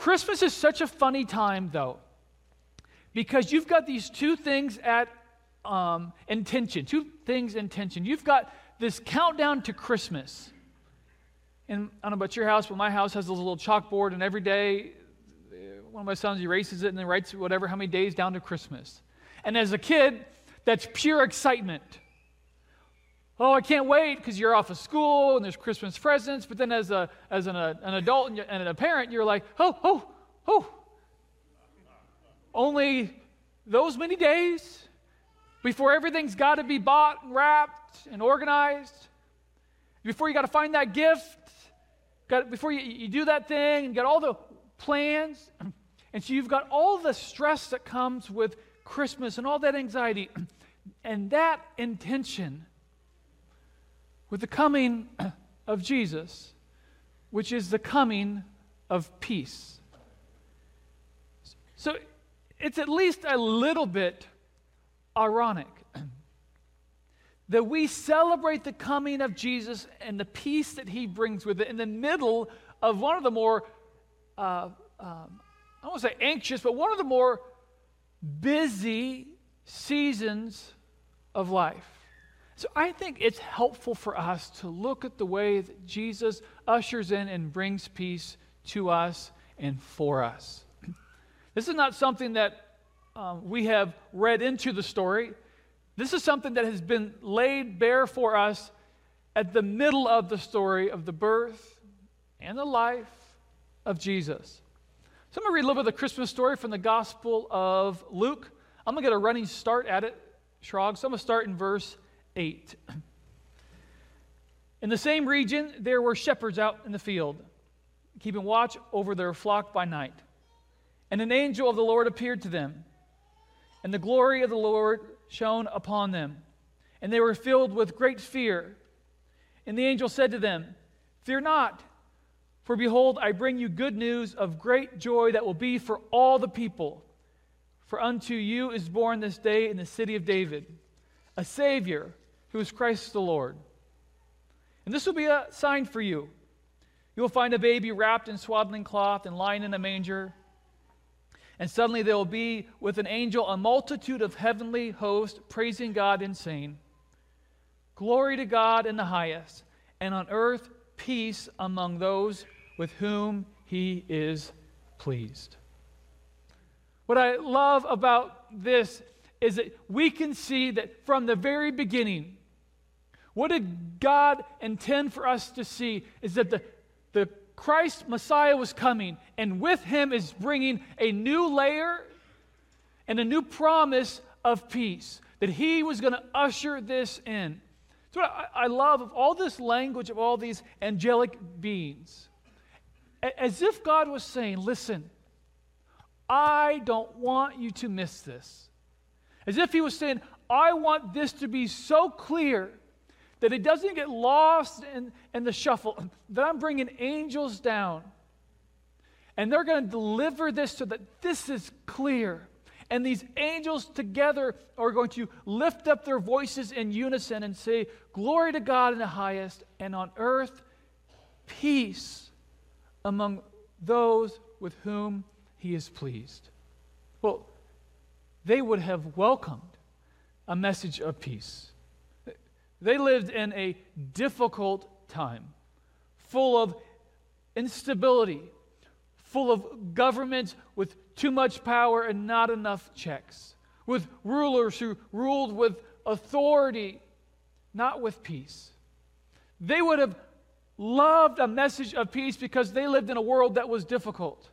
Christmas is such a funny time, though, because you've got these two things in tension. You've got this countdown to Christmas. And I don't know about your house, but my house has this little chalkboard, and every day, one of my sons erases it and then writes whatever, how many days down to Christmas. And as a kid, that's pure excitement. Oh, I can't wait because you're off of school and there's Christmas presents. But then as an adult and a parent, you're like, oh. Only those many days before everything's got to be bought and wrapped and organized. Before you got to find that gift. Before you do that thing and get all the plans. And so you've got all the stress that comes with Christmas and all that anxiety. And that intention with the coming of Jesus, which is the coming of peace. So it's at least a little bit ironic that we celebrate the coming of Jesus and the peace that he brings with it in the middle of one of the more, I don't want to say anxious, but one of the more busy seasons of life. So I think it's helpful for us to look at the way that Jesus ushers in and brings peace to us and for us. This is not something that we have read into the story. This is something that has been laid bare for us at the middle of the story of the birth and the life of Jesus. So I'm going to read a little bit of the Christmas story from the Gospel of Luke. I'm going to get a running start at it, Shrog. So I'm going to start in verse 8. In the same region, there were shepherds out in the field, keeping watch over their flock by night. And an angel of the Lord appeared to them, and the glory of the Lord shone upon them, and they were filled with great fear. And the angel said to them, "Fear not, for behold, I bring you good news of great joy that will be for all the people. For unto you is born this day in the city of David a Savior, who is Christ the Lord. And this will be a sign for you. You will find a baby wrapped in swaddling cloth and lying in a manger." And suddenly there will be with an angel a multitude of heavenly hosts praising God and saying, "Glory to God in the highest, and on earth peace among those with whom he is pleased." What I love about this is that we can see that from the very beginning, what did God intend for us to see is that the Christ Messiah was coming, and with him is bringing a new layer and a new promise of peace, that he was going to usher this in. So I love of all this language of all these angelic beings, as if God was saying, listen, I don't want you to miss this. As if he was saying, I want this to be so clear that it doesn't get lost in the shuffle, that I'm bringing angels down. And they're going to deliver this so that this is clear. And these angels together are going to lift up their voices in unison and say, "Glory to God in the highest, and on earth peace among those with whom he is pleased." Well, they would have welcomed a message of peace. They lived in a difficult time, full of instability, full of governments with too much power and not enough checks, with rulers who ruled with authority, not with peace. They would have loved a message of peace because they lived in a world that was difficult.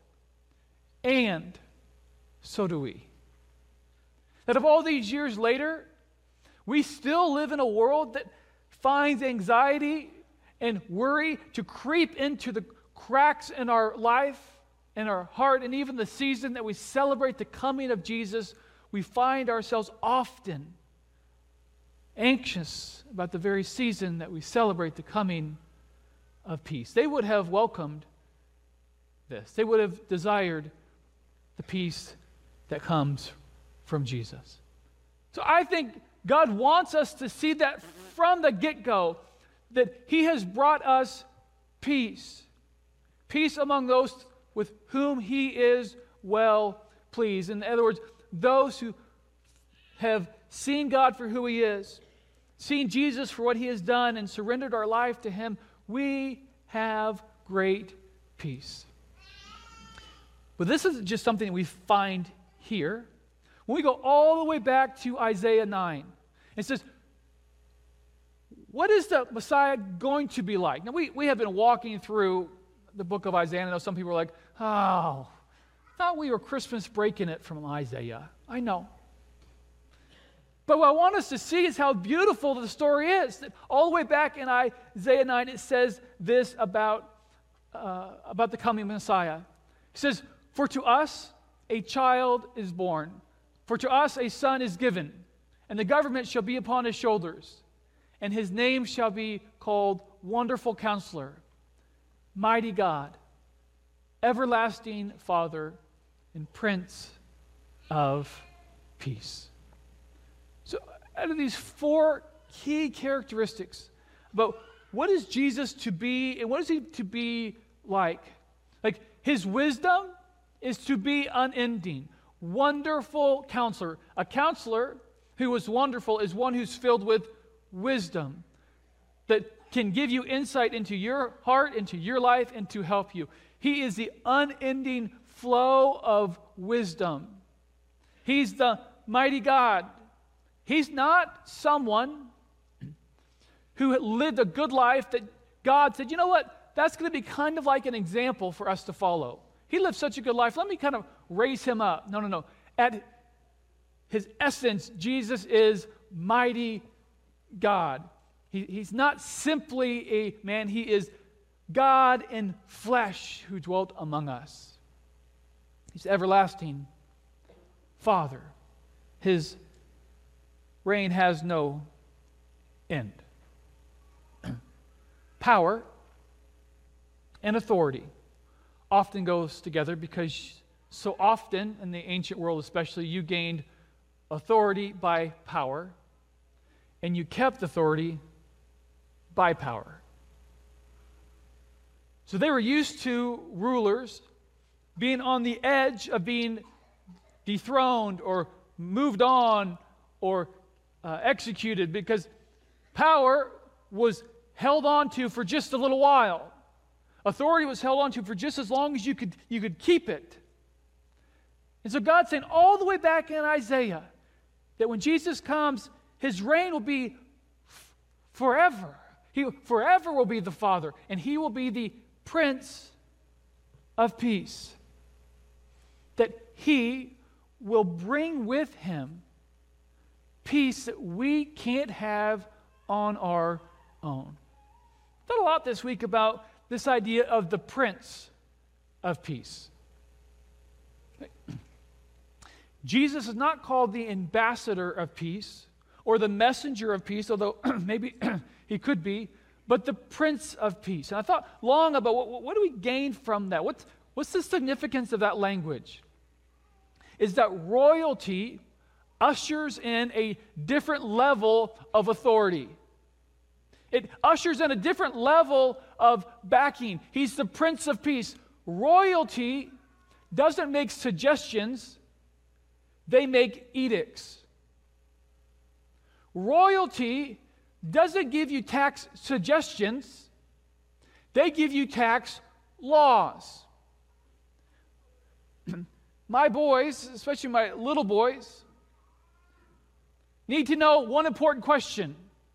And so do we. That of all these years later, we still live in a world that finds anxiety and worry to creep into the cracks in our life, in our heart, and even the season that we celebrate the coming of Jesus, we find ourselves often anxious about the very season that we celebrate the coming of peace. They would have welcomed this. They would have desired the peace that comes from Jesus. So I think God wants us to see that from the get-go, that he has brought us peace. Peace among those with whom he is well pleased. In other words, those who have seen God for who he is, seen Jesus for what he has done, and surrendered our life to him, we have great peace. But this isn't just something that we find here. When we go all the way back to Isaiah 9, it says, what is the Messiah going to be like? Now, we have been walking through the book of Isaiah. I know some people are like, oh, thought we were Christmas breaking it from Isaiah. I know. But what I want us to see is how beautiful the story is. That all the way back in Isaiah 9, it says this about the coming Messiah. It says, for to us a child is born, for to us a son is given, and the government shall be upon his shoulders, and his name shall be called Wonderful Counselor, Mighty God, Everlasting Father, and Prince of Peace. So out of these four key characteristics about what is Jesus to be and what is he to be like? Like, his wisdom is to be unending. Wonderful Counselor. A counselor who is wonderful is one who's filled with wisdom that can give you insight into your heart, into your life, and to help you. He is the unending flow of wisdom. He's the mighty God. He's not someone who lived a good life that God said, you know what, that's going to be kind of like an example for us to follow. He lived such a good life. Let me kind of raise him up. No. At his essence, Jesus is mighty God. He's not simply a man. He is God in flesh who dwelt among us. He's everlasting Father. His reign has no end. Power and authority often goes together because so often in the ancient world especially, you gained authority by power and you kept authority by power. So they were used to rulers being on the edge of being dethroned or moved on or executed because power was held on to for just a little while. Authority was held on to for just as long as you could keep it. And so God's saying all the way back in Isaiah that when Jesus comes, his reign will be forever. He forever will be the Father, and he will be the Prince of Peace. That he will bring with him peace that we can't have on our own. I thought a lot this week about this idea of the Prince of Peace. Jesus is not called the ambassador of peace or the messenger of peace, although maybe he could be, but the Prince of Peace. And I thought long about what do we gain from that? What's the significance of that language? Is that royalty ushers in a different level of authority. It ushers in a different level of backing. He's the Prince of Peace. Royalty doesn't make suggestions, they make edicts. Royalty doesn't give you tax suggestions, they give you tax laws. My boys, especially my little boys, need to know one important question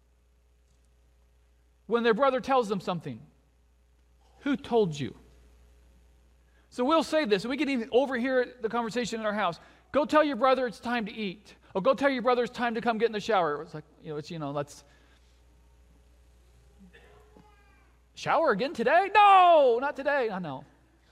when their brother tells them something. Who told you? So we'll say this, and we can even overhear the conversation in our house. Go tell your brother it's time to eat. Or go tell your brother it's time to come get in the shower. It's like, let's... Shower again today? No, not today. I know.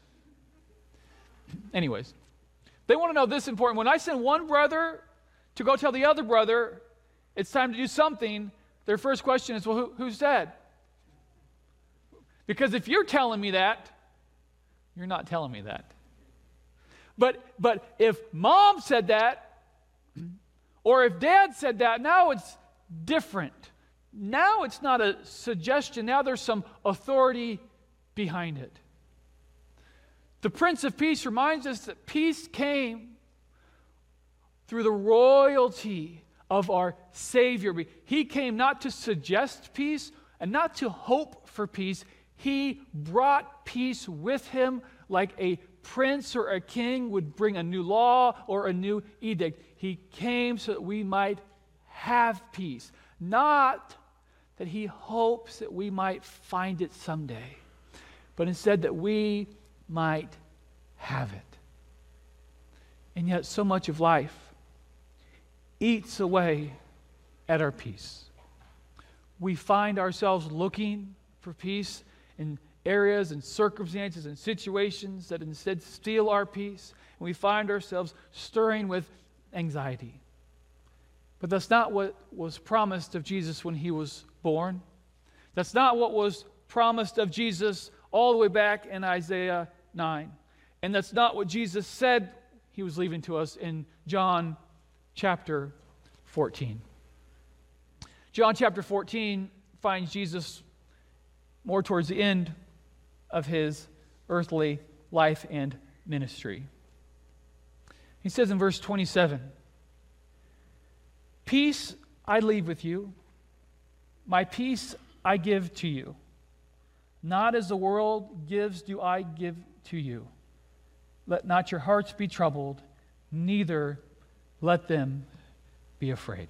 Anyways, they want to know this important. When I send one brother to go tell the other brother it's time to do something, their first question is, well, who said? Because if you're telling me that, you're not telling me that. But if mom said that, or if dad said that, now it's different. Now it's not a suggestion. Now there's some authority behind it. The Prince of Peace reminds us that peace came through the royalty of our Savior. He came not to suggest peace and not to hope for peace. He brought peace with him like a prince or a king would bring a new law or a new edict. He came so that we might have peace, not that he hopes that we might find it someday, but instead that we might have it. And yet so much of life eats away at our peace. We find ourselves looking for peace in areas and circumstances and situations that instead steal our peace, and we find ourselves stirring with anxiety. But that's not what was promised of Jesus when he was born. That's not what was promised of Jesus all the way back in Isaiah 9. And that's not what Jesus said he was leaving to us in John chapter 14. John chapter 14 finds Jesus more towards the end of his earthly life and ministry. He says in verse 27, "Peace I leave with you, my peace I give to you. Not as the world gives do I give to you. Let not your hearts be troubled, neither let them be afraid."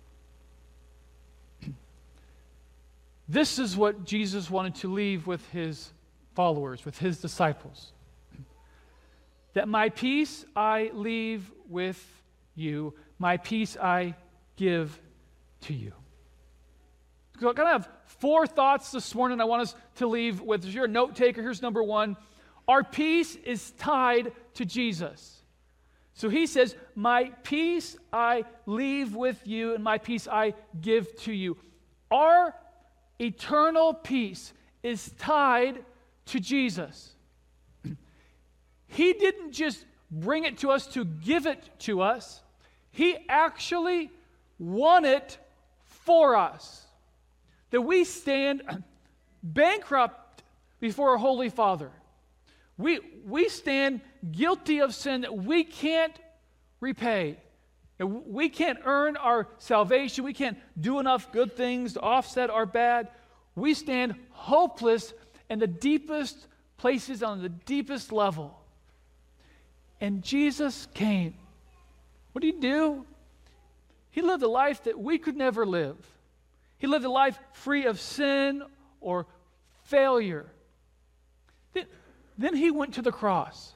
This is what Jesus wanted to leave with his followers, with his disciples. That my peace I leave with you, my peace I give to you. So I kind of have 4 thoughts this morning I want us to leave with. If you're a note taker, here's number 1. Our peace is tied to Jesus. So he says, my peace I leave with you, and my peace I give to you. Our eternal peace is tied to Jesus. He didn't just bring it to us to give it to us. He actually won it for us. That we stand bankrupt before a holy Father. We stand guilty of sin that we can't repay. We can't earn our salvation. We can't do enough good things to offset our bad. We stand hopeless in the deepest places, on the deepest level. And Jesus came. What did he do? He lived a life that we could never live. He lived a life free of sin or failure. Then he went to the cross,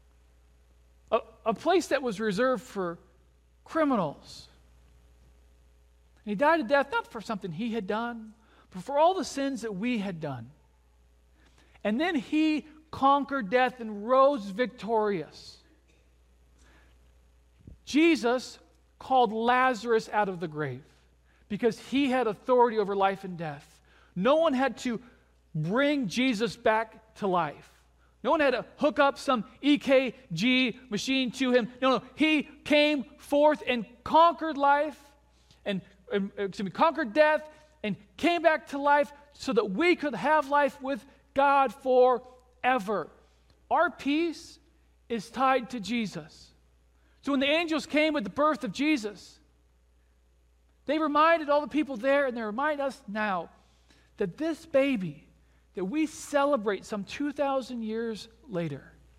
a place that was reserved for criminals. And he died a death not for something he had done, but for all the sins that we had done. And then he conquered death and rose victorious. Jesus called Lazarus out of the grave because he had authority over life and death. No one had to bring Jesus back to life. No one had to hook up some EKG machine to him. No, he came forth and conquered life and conquered death and came back to life so that we could have life with God forever. Our peace is tied to Jesus. So when the angels came with the birth of Jesus, they reminded all the people there, and they remind us now, that this baby that we celebrate some 2,000 years later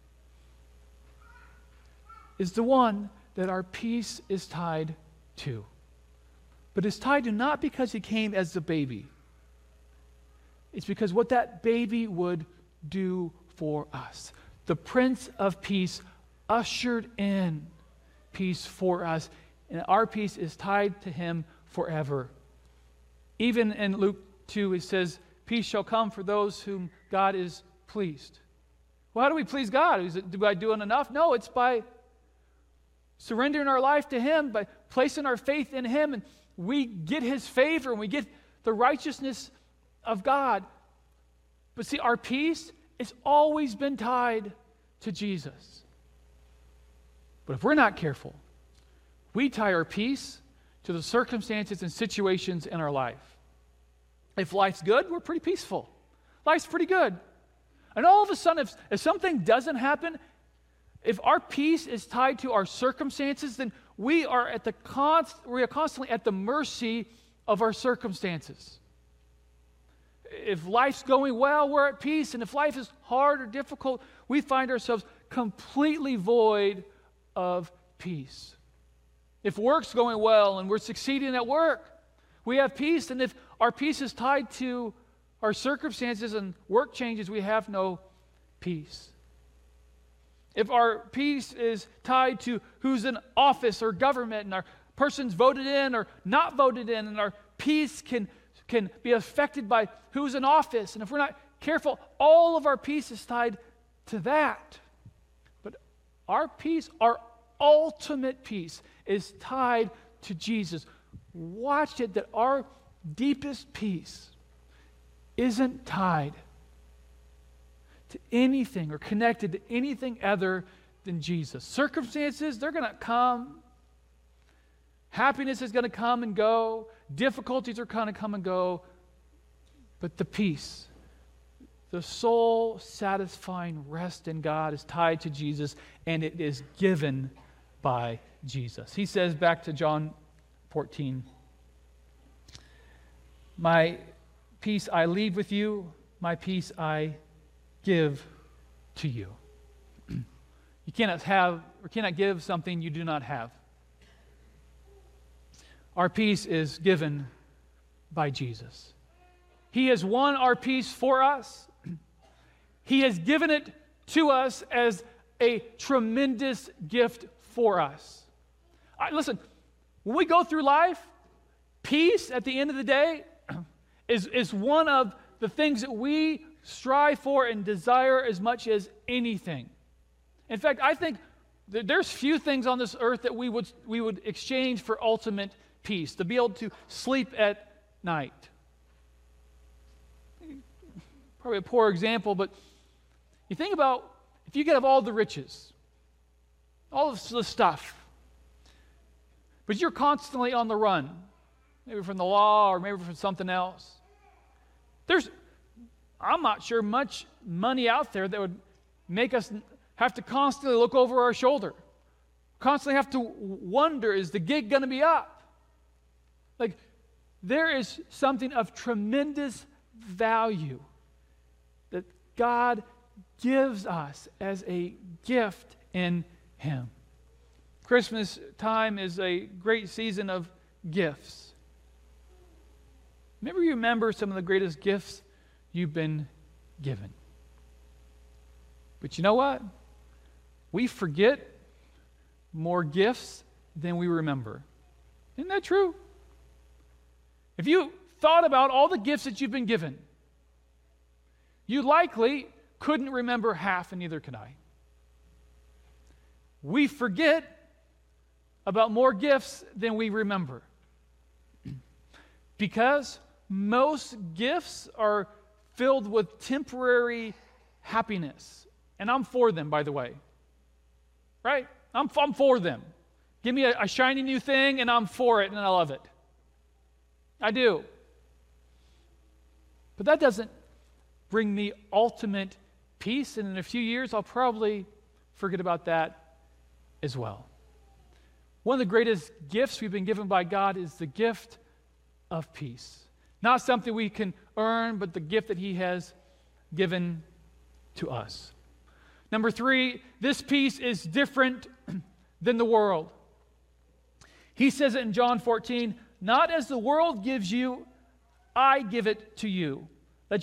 is the one that our peace is tied to. But it's tied to not because he came as a baby. It's because what that baby would do for us. The Prince of Peace ushered in peace for us, and our peace is tied to him forever. Even in Luke 2, it says, peace shall come for those whom God is pleased. Well, how do we please God? Is it by doing enough? No, it's by surrendering our life to him, by placing our faith in him, and we get his favor, and we get the righteousness of God. But see, our peace has always been tied to Jesus. But if we're not careful, we tie our peace to the circumstances and situations in our life. If life's good, we're pretty peaceful. Life's pretty good. And all of a sudden, if something doesn't happen, if our peace is tied to our circumstances, then we are constantly at the mercy of our circumstances. If life's going well, we're at peace. And if life is hard or difficult, we find ourselves completely void of peace. If work's going well and we're succeeding at work, we have peace. And if our peace is tied to our circumstances and work changes, we have no peace. If our peace is tied to who's in office or government and our person's voted in or not voted in, and our peace can be affected by who's in office, and if we're not careful, all of our peace is tied to that. But our peace, our ultimate peace, is tied to Jesus. Watch it that our deepest peace isn't tied to anything or connected to anything other than Jesus. Circumstances, they're going to come. Happiness is going to come and go. Difficulties are going to come and go. But the peace, the soul-satisfying rest in God is tied to Jesus, and it is given by Jesus. He says back to John 14, "My peace I leave with you, my peace I give to you." You cannot give something you do not have. Our peace is given by Jesus. He has won our peace for us. He has given it to us as a tremendous gift for us. Listen, when we go through life, peace at the end of the day is one of the things that we strive for and desire as much as anything. In fact, I think that there's few things on this earth that we would exchange for ultimate peace, to be able to sleep at night. Probably a poor example, but you think about if you could have all the riches, all of the stuff, but you're constantly on the run, maybe from the law or maybe from something else. I'm not sure much money out there that would make us have to constantly look over our shoulder, constantly have to wonder, is the gig going to be up? Like, there is something of tremendous value that God gives us as a gift in Him. Christmas time is a great season of gifts. Maybe you remember some of the greatest gifts you've been given. But you know what? We forget more gifts than we remember. Isn't that true? If you thought about all the gifts that you've been given, you likely couldn't remember half, and neither could I. We forget about more gifts than we remember. Because most gifts are filled with temporary happiness. And I'm for them, by the way. Right? I'm for them. Give me a shiny new thing, and I'm for it, and I love it. I do. But that doesn't bring me ultimate peace, and in a few years, I'll probably forget about that as well. One of the greatest gifts we've been given by God is the gift of peace. Not something we can earn, but the gift that He has given to us. Number 3, this peace is different than the world. He says it in John 14, "Not as the world gives you, I give it to you. Let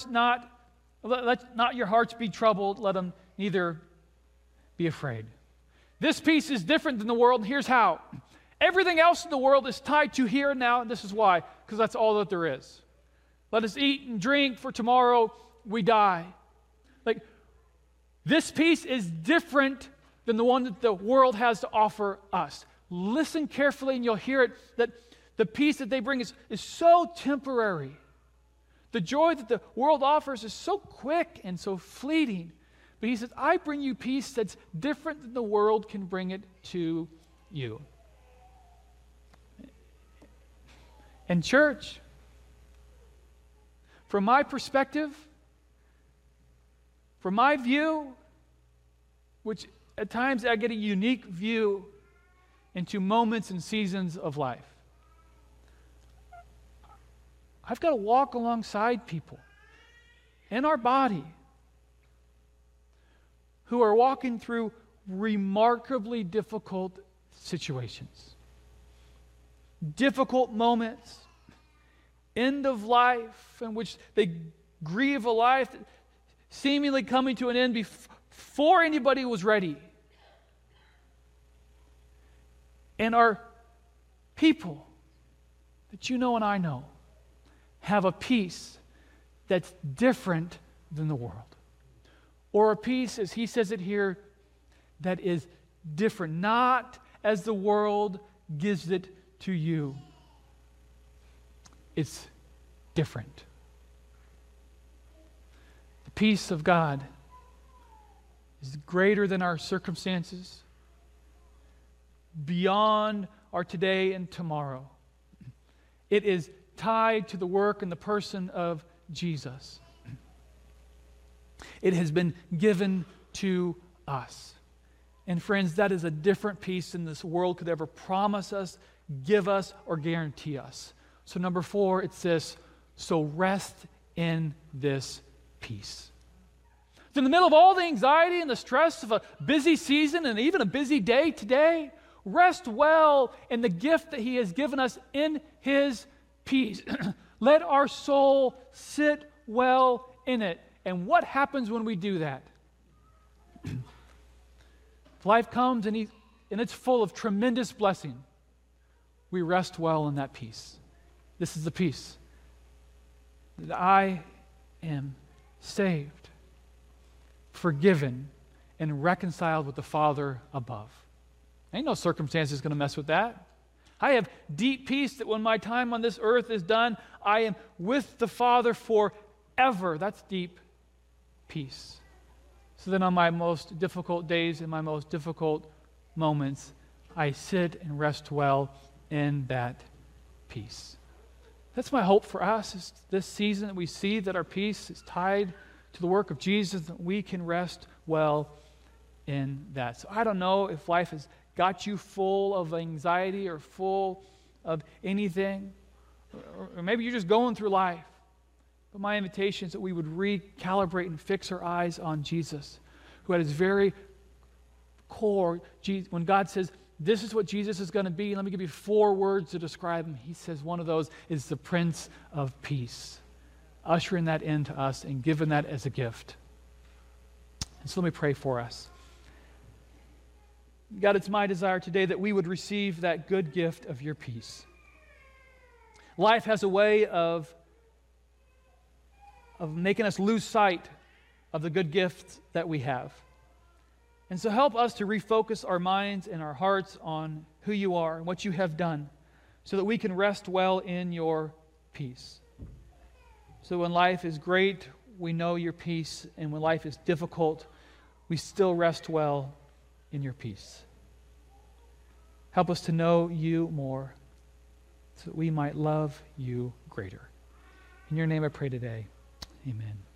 not your hearts be troubled, let them neither be afraid." This peace is different than the world, and here's how. Everything else in the world is tied to here and now, and this is why, because that's all that there is. Let us eat and drink, for tomorrow we die. Like, this peace is different than the one that the world has to offer us. Listen carefully and you'll hear it, that the peace that they bring is so temporary. The joy that the world offers is so quick and so fleeting. But He says, I bring you peace that's different than the world can bring it to you. And church, from my perspective, from my view, which at times I get a unique view into moments and seasons of life, I've got to walk alongside people in our body who are walking through remarkably difficult situations, difficult moments, end of life in which they grieve a life seemingly coming to an end before anybody was ready. And our people that you know and I know have a peace that's different than the world. Or a peace, as he says it here, that is different, not as the world gives it to you. It's different. The peace of God is greater than our circumstances, beyond our today and tomorrow. It is tied to the work and the person of Jesus. It has been given to us. And friends, that is a different peace than this world could ever promise us, give us, or guarantee us. So number 4, it's this: so rest in this peace. So in the middle of all the anxiety and the stress of a busy season and even a busy day today, rest well in the gift that he has given us in his peace. Let our soul sit well in it. And what happens when we do that? Life comes and it's full of tremendous blessing. We rest well in that peace. This is the peace that I am saved, forgiven, and reconciled with the Father above. Ain't no circumstances going to mess with that. I have deep peace that when my time on this earth is done, I am with the Father forever. That's deep peace. So then on my most difficult days and my most difficult moments, I sit and rest well in that peace. That's my hope for us, is this season that we see that our peace is tied to the work of Jesus, that we can rest well in that. So I don't know if life has got you full of anxiety or full of anything, or maybe you're just going through life. But my invitation is that we would recalibrate and fix our eyes on Jesus, who at his very core, when God says, this is what Jesus is going to be, let me give you 4 words to describe him. He says one of those is the Prince of Peace, ushering that into us and giving that as a gift. And so let me pray for us. God, it's my desire today that we would receive that good gift of your peace. Life has a way of making us lose sight of the good gifts that we have. And so help us to refocus our minds and our hearts on who you are and what you have done, so that we can rest well in your peace. So when life is great, we know your peace, and when life is difficult, we still rest well in your peace. Help us to know you more, so that we might love you greater. In your name I pray today. Amen.